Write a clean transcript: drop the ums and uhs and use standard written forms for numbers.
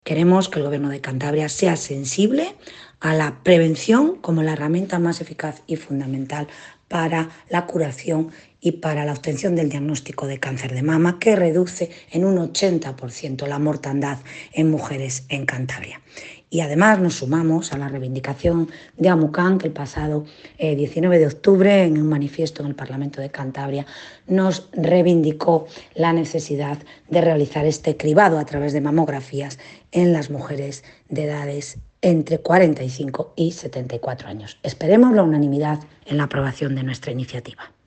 Queremos que el Gobierno de Cantabria sea sensible a la prevención como la herramienta más eficaz y fundamental para la curación y para la obtención del diagnóstico de cáncer de mama, que reduce en un 80% la mortandad en mujeres en Cantabria. Y además nos sumamos a la reivindicación de AMUCAN, que el pasado 19 de octubre, en un manifiesto en el Parlamento de Cantabria, nos reivindicó la necesidad de realizar este cribado a través de mamografías en las mujeres de edades entre 45 y 74 años. Esperemos la unanimidad en la aprobación de nuestra iniciativa.